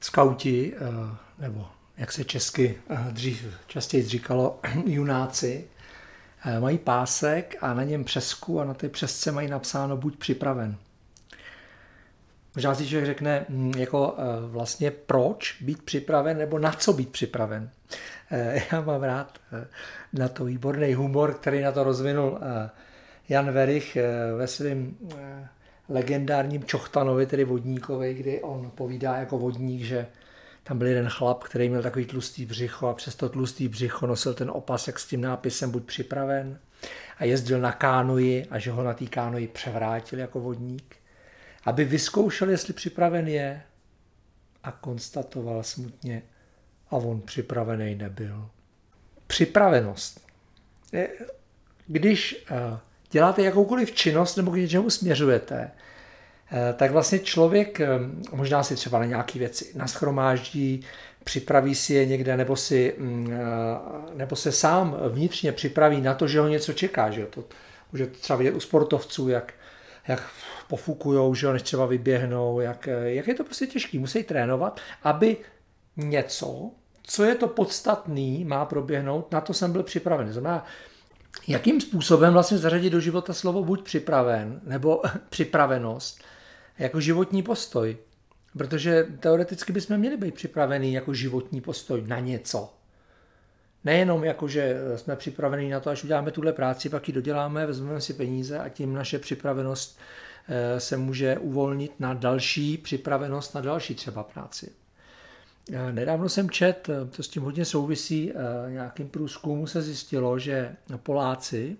skauti, nebo jak se česky dřív častěji říkalo, junáci, mají pásek a na něm přesku a na té přesce mají napsáno buď připraven. Možná si člověk řekne, jako vlastně proč být připraven nebo na co být připraven. Já mám rád na to výborný humor, který na to rozvinul Jan Werich ve svém legendárním Čochtanovi, tedy vodníkovi, kdy on povídá jako vodník, že tam byl jeden chlap, který měl takový tlustý břicho a přes to tlustý břicho nosil ten opasek s tím nápisem buď připraven a jezdil na kánoji a že ho na té kánoji převrátil jako vodník, aby vyzkoušel, jestli připraven je, a konstatoval smutně, a on připravený nebyl. Připravenost. Když děláte jakoukoliv činnost nebo k něčemu směřujete, tak vlastně člověk možná si třeba na nějaké věci nashromáždí, připraví si je někde, nebo se sám vnitřně připraví na to, že ho něco čeká. Že to může třeba vidět u sportovců, jak pofukujou, že než třeba vyběhnou, jak je to prostě těžký. Musí trénovat, aby něco, co je to podstatný, má proběhnout, na to jsem byl připraven. Znamená, jakým způsobem vlastně zařadit do života slovo buď připraven, nebo připravenost, jako životní postoj. Protože teoreticky bychom měli být připravení jako životní postoj na něco. Nejenom jako, že jsme připraveni na to, až uděláme tuhle práci, pak ji doděláme, vezmeme si peníze a tím naše připravenost se může uvolnit na další připravenost, na další třeba práci. Nedávno jsem četl, to s tím hodně souvisí, nějakým průzkumu se zjistilo, že Poláci,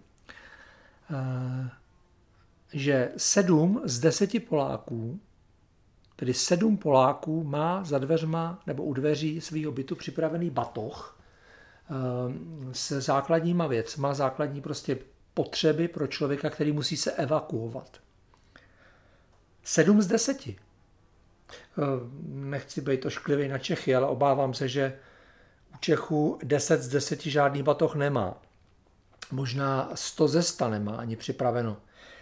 že 7 z 10 Poláků, tedy 7 Poláků má za dveřma nebo u dveří svého bytu připravený batoh se základníma věcma, základní prostě potřeby pro člověka, který musí se evakuovat. 7 z 10. Nechci být ošklivý na Čechy, ale obávám se, že u Čechů 10 z 10 žádný batoh nemá. Možná 100 ze 100 nemá ani připraveno.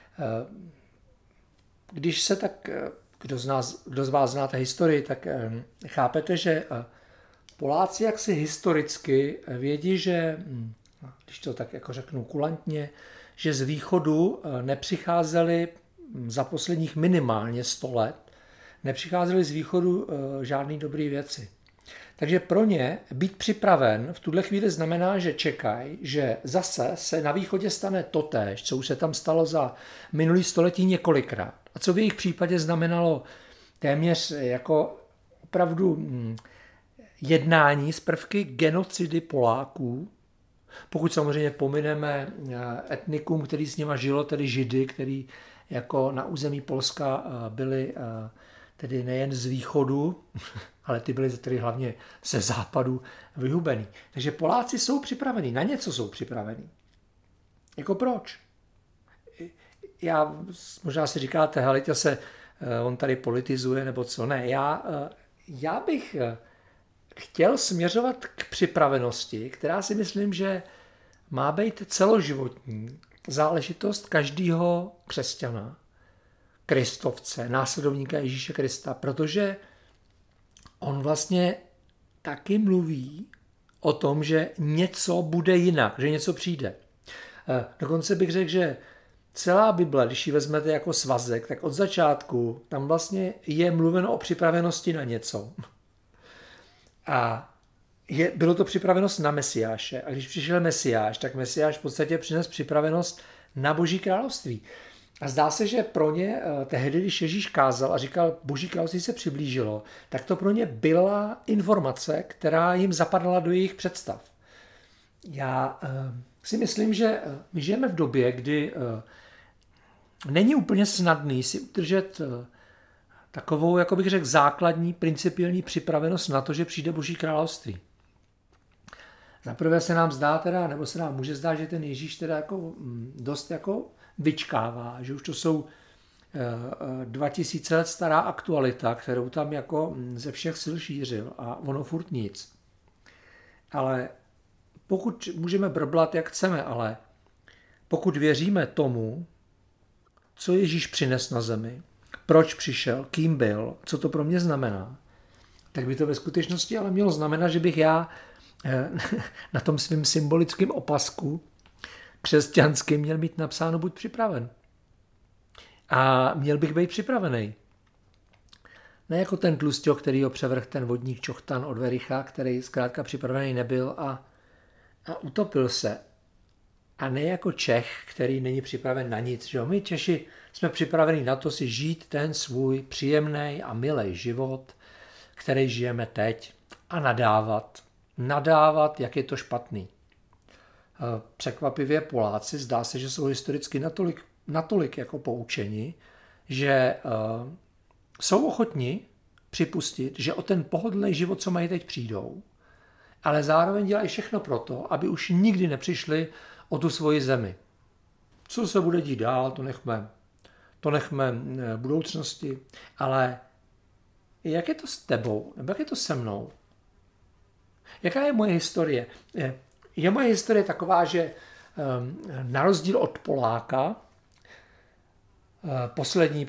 Když se tak, kdo z vás znáte historii, tak chápete, že Poláci jaksi historicky vědí, že, když to tak jako řeknu kulantně, že z východu nepřicházeli za posledních minimálně 100 let, nepřicházely z východu žádný dobrý věci. Takže pro ně být připraven v tuhle chvíli znamená, že čekají, že zase se na východě stane totéž, co už se tam stalo za minulý století několikrát. A co v jejich případě znamenalo téměř jako opravdu jednání z prvky genocidy Poláků, pokud samozřejmě pomineme etnikum, který s nima žilo, tedy Židy, který jako na území Polska byli tedy nejen z východu, ale ty byly tedy hlavně ze západu vyhubený. Takže Poláci jsou připravení, na něco jsou připravení. Jako proč? Možná si říkáte, hele, on tady politizuje, nebo co. Ne, já bych chtěl směřovat k připravenosti, která si myslím, že má být celoživotní záležitost každého křesťana, kristovce, následovníka Ježíše Krista, protože on vlastně taky mluví o tom, že něco bude jinak, že něco přijde. Dokonce bych řekl, že celá Bible, když ji vezmete jako svazek, tak od začátku tam vlastně je mluveno o připravenosti na něco. A bylo to připravenost na Mesiáše. A když přišel Mesiáš, tak Mesiáš v podstatě přines připravenost na Boží království. A zdá se, že pro ně tehdy, když Ježíš kázal a říkal, Boží království se přiblížilo, tak to pro ně byla informace, která jim zapadala do jejich představ. Já si myslím, že my žijeme v době, kdy není úplně snadný si udržet takovou, jako bych řekl, základní, principiální připravenost na to, že přijde Boží království. Zaprvé se nám zdá teda, nebo se nám může zdát, že ten Ježíš teda jako dost jako vyčkává, že už to jsou 2000 let stará aktualita, kterou tam jako ze všech sil šířil a ono furt nic. Ale pokud můžeme brblat, jak chceme, ale pokud věříme tomu, co Ježíš přines na zemi, proč přišel, kým byl, co to pro mě znamená, tak by to ve skutečnosti ale mělo znamenat, že bych já na tom svým symbolickém opasku křesťanským měl mít napsáno buď připraven. A měl bych být připravený. Ne jako ten tlusťok, který ho převrhl ten vodník Čochtan od Vericha, který zkrátka připravený nebyl a utopil se. A ne jako Čech, který není připraven na nic. Že? My Češi jsme připraveni na to si žít ten svůj příjemný a milý život, který žijeme teď a nadávat. Nadávat, jak je to špatný. Překvapivě Poláci zdá se, že jsou historicky natolik jako poučeni, že jsou ochotni připustit, že o ten pohodlný život, co mají teď, přijdou, ale zároveň dělají všechno proto, aby už nikdy nepřišli o tu svoji zemi. Co se bude dít dál, to nechme budoucnosti, ale jak je to s tebou, nebo jak je to se mnou? Jaká je moje historie? Je moje historie taková, že na rozdíl od Poláka, poslední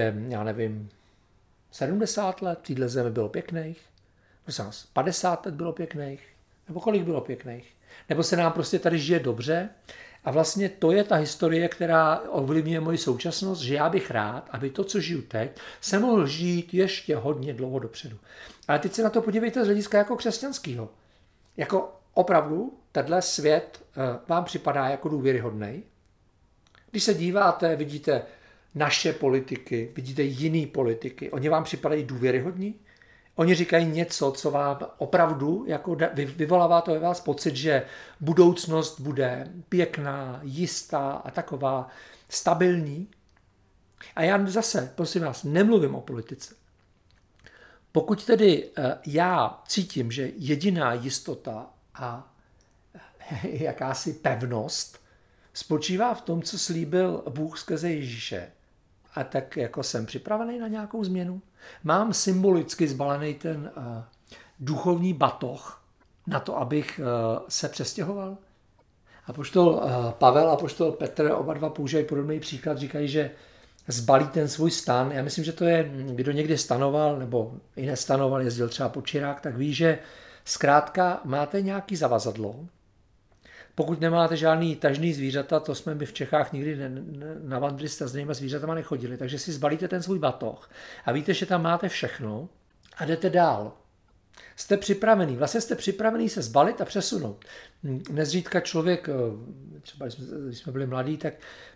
70 let v téhle zemi bylo pěkných, 50 let bylo pěkných, nebo kolik bylo pěkných, nebo se nám tady žije dobře a vlastně to je ta historie, která ovlivňuje moji současnost, že já bych rád, aby to, co žiju teď, se mohl žít ještě hodně dlouho dopředu. Ale teď se na to podívejte z hlediska jako křesťanského. Jako opravdu tenhle svět vám připadá jako důvěryhodný. Když se díváte, vidíte naše politiky, vidíte jiný politiky, oni vám připadají důvěryhodní? Oni říkají něco, co vám opravdu jako vyvolává to ve vás pocit, že budoucnost bude pěkná, jistá a taková stabilní. A já zase, prosím vás, nemluvím o politice. Pokud tedy já cítím, že jediná jistota a jakási pevnost spočívá v tom, co slíbil Bůh skrze Ježíše, a tak jako jsem připravený na nějakou změnu, mám symbolicky zbalený ten duchovní batoh na to, abych se přestěhoval. Apoštol Pavel a apoštol Petr oba dva používají podobný příklad, říkají, že zbalí ten svůj stan. Já myslím, že to je, kdo někdy stanoval, nebo i nestanoval, jezdil třeba po Čirák, tak ví, že zkrátka máte nějaký zavazadlo. Pokud nemáte žádný tažný zvířata, to jsme my v Čechách nikdy na vandry s tažnýma zvířatama nechodili, takže si zbalíte ten svůj batoh a víte, že tam máte všechno a jdete dál. Jste připravený, vlastně jste připravený se zbalit a přesunout. Nezřídka člověk, třeba když jsme byli mladí, tak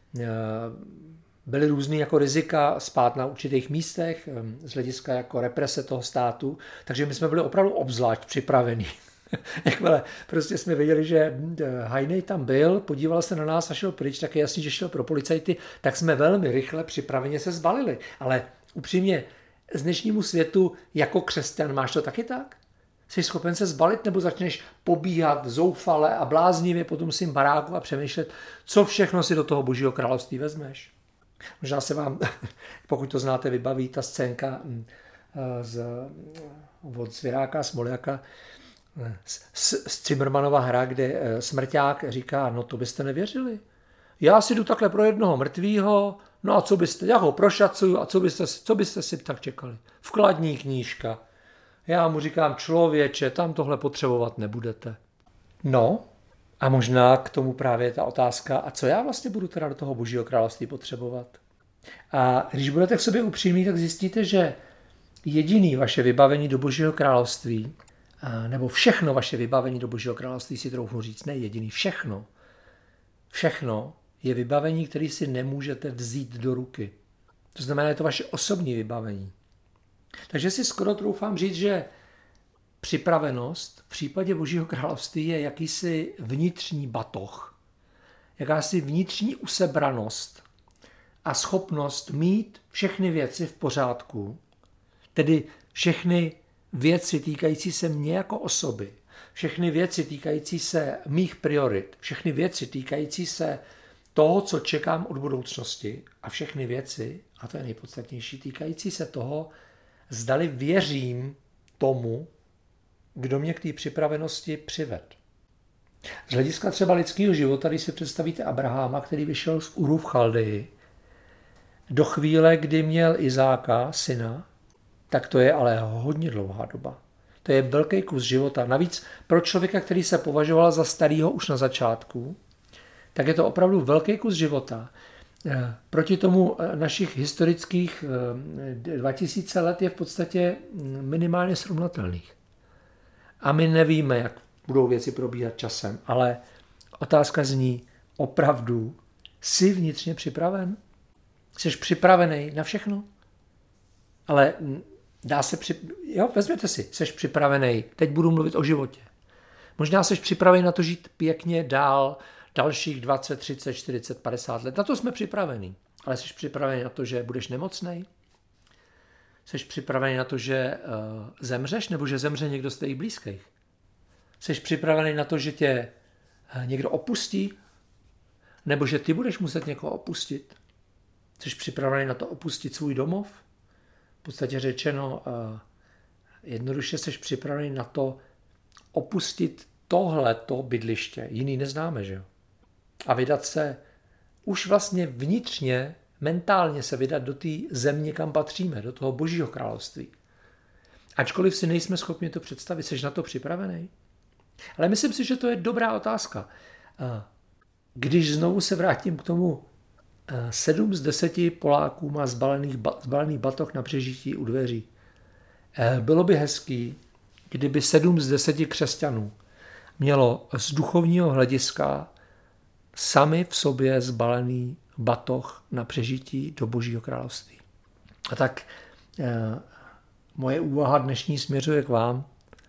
byly různý jako rizika spát na určitých místech z hlediska jako represe toho státu, takže my jsme byli opravdu obzvlášť připravení. Jakmile prostě jsme věděli, že Hajnej tam byl, podíval se na nás a šel pryč, tak je jasný, že šel pro policajty, tak jsme velmi rychle připraveně se zbalili. Ale upřímně, z dnešnímu světu jako křesťan máš to taky tak? Jsi schopen se zbalit nebo začneš pobíhat zoufale a bláznivě po tom svým baráku a přemýšlet, co všechno si do toho Božího království vezmeš? Možná se vám, pokud to znáte, vybaví ta scénka od Sviráka, Smoljaka, z Cimrmanova hra, kde smrťák říká, no to byste nevěřili. Já si jdu takhle pro jednoho mrtvýho, no a co byste, já ho prošacuju a co byste si tak čekali? Vkladní knížka. Já mu říkám, člověče, tam tohle potřebovat nebudete. No, a možná k tomu právě ta otázka, a co já vlastně budu teda do toho Božího království potřebovat? A když budete k sobě upřímní, tak zjistíte, že jediný vaše vybavení do Božího království, nebo všechno vaše vybavení do Božího království, si troufnu říct, ne jediný, všechno je vybavení, které si nemůžete vzít do ruky. To znamená, je to vaše osobní vybavení. Takže si skoro troufám říct, že připravenost v případě Božího království je jakýsi vnitřní batoh, jakási vnitřní usebranost a schopnost mít všechny věci v pořádku, tedy všechny věci týkající se mě jako osoby, všechny věci týkající se mých priorit, všechny věci týkající se toho, co čekám od budoucnosti a všechny věci, a to je nejpodstatnější, týkající se toho, zdali věřím tomu, kdo mě k té připravenosti přived. Z hlediska třeba lidského života, když si představíte Abraháma, který vyšel z Uru v Chaldeji, do chvíle, kdy měl Izáka, syna, tak to je ale hodně dlouhá doba. To je velký kus života. Navíc pro člověka, který se považoval za starýho už na začátku, tak je to opravdu velký kus života. Proti tomu našich historických 2000 let je v podstatě minimálně srovnatelných. A my nevíme, jak budou věci probíhat časem, ale otázka zní, opravdu jsi vnitřně připraven? Jsi připravený na všechno? Ale dá se vezměte si, jsi připravený, teď budu mluvit o životě. Možná jsi připravený na to žít pěkně dál, dalších 20, 30, 40, 50 let. Na to jsme připraveni. Ale jsi připravený na to, že budeš nemocnej? Jsi připravený na to, že zemřeš, nebo že zemře někdo z tvých blízkých? Jsi připravený na to, že tě někdo opustí? Nebo že ty budeš muset někoho opustit? Jsi připravený na to opustit svůj domov? V podstatě řečeno, jednoduše jsi připravený na to opustit tohleto bydliště. Jiný neznáme, že jo? A vydat se už vlastně vnitřně, mentálně se vydat do té země, kam patříme, do toho Božího království. Ačkoliv si nejsme schopni to představit, jsi na to připravený? Ale myslím si, že to je dobrá otázka. Když znovu se vrátím k tomu, 7 z 10 Poláků má zbalený batoh na přežití u dveří. Bylo by hezký, kdyby 7 z 10 křesťanů mělo z duchovního hlediska sami v sobě zbalený batoh na přežití do Božího království. A tak moje úvaha dnešní směřuje k vám.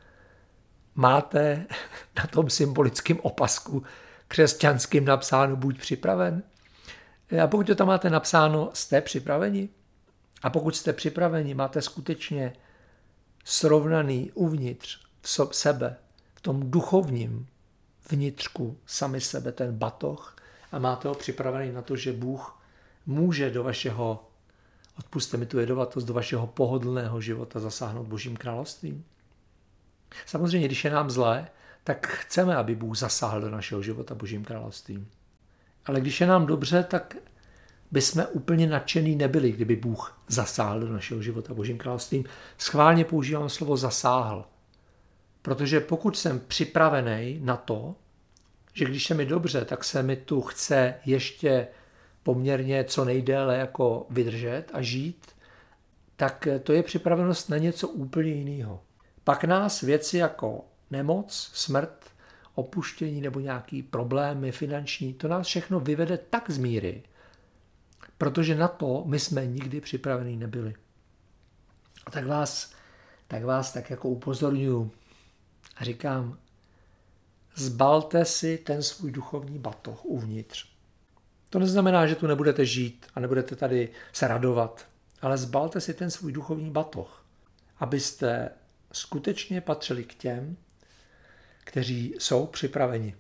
Máte na tom symbolickém opasku křesťanským napsáno buď připraven? A pokud to tam máte napsáno, jste připraveni? A pokud jste připraveni, máte skutečně srovnaný uvnitř v sebe, v tom duchovním vnitřku sami sebe ten batoh a máte ho připravený na to, že Bůh může do vašeho, odpusťte mi tu jedovatosť, do vašeho pohodlného života zasáhnout Božím královstvím. Samozřejmě, když je nám zlé, tak chceme, aby Bůh zasáhl do našeho života Božím královstvím. Ale když je nám dobře, tak bychom úplně nadšený nebyli, kdyby Bůh zasáhl do našeho života Božím královstvím. Schválně používám slovo zasáhl. Protože pokud jsem připravený na to, že když se mi dobře, tak se mi tu chce ještě poměrně co nejdéle jako vydržet a žít, tak to je připravenost na něco úplně jiného. Pak nás věci jako nemoc, smrt, opuštění nebo nějaký problémy finanční, to nás všechno vyvede tak z míry, protože na to my jsme nikdy připraveni nebyli. A tak vás tak jako upozorňuji a říkám, zbalte si ten svůj duchovní batoh uvnitř. To neznamená, že tu nebudete žít a nebudete tady se radovat, ale zbalte si ten svůj duchovní batoh, abyste skutečně patřili k těm, kteří jsou připraveni.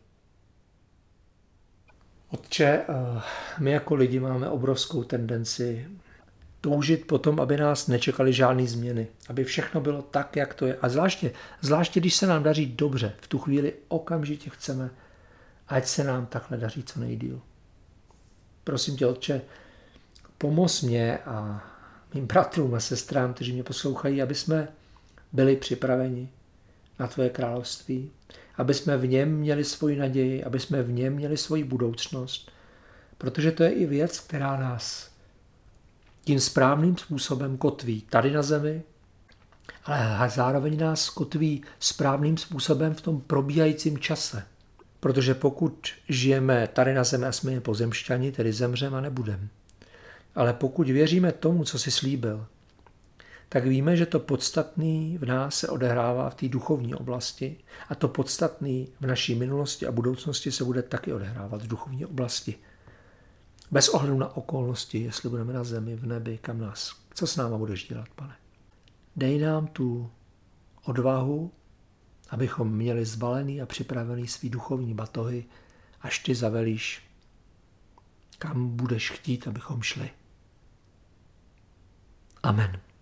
Otče, my jako lidi máme obrovskou tendenci toužit potom, aby nás nečekaly žádné změny, aby všechno bylo tak, jak to je. A zvláště když se nám daří dobře, v tu chvíli okamžitě chceme, ať se nám takhle daří co nejdýl. Prosím tě, Otče, pomoz mě a mým bratrům a sestrám, kteří mě poslouchají, aby jsme byli připraveni na tvoje království, aby jsme v něm měli svoji naději, aby jsme v něm měli svoji budoucnost, protože to je i věc, která nás tím správným způsobem kotví tady na zemi, ale zároveň nás kotví správným způsobem v tom probíhajícím čase. Protože pokud žijeme tady na zemi a jsme jen pozemšťani, tedy zemřeme a nebudeme. Ale pokud věříme tomu, co jsi slíbil, tak víme, že to podstatný v nás se odehrává v té duchovní oblasti a to podstatný v naší minulosti a budoucnosti se bude taky odehrávat v duchovní oblasti. Bez ohledu na okolnosti, jestli budeme na zemi, v nebi, kam nás. Co s náma budeš dělat, Pane? Dej nám tu odvahu, abychom měli zbalený a připravený svý duchovní batohy, až ty zavelíš, kam budeš chtít, abychom šli. Amen.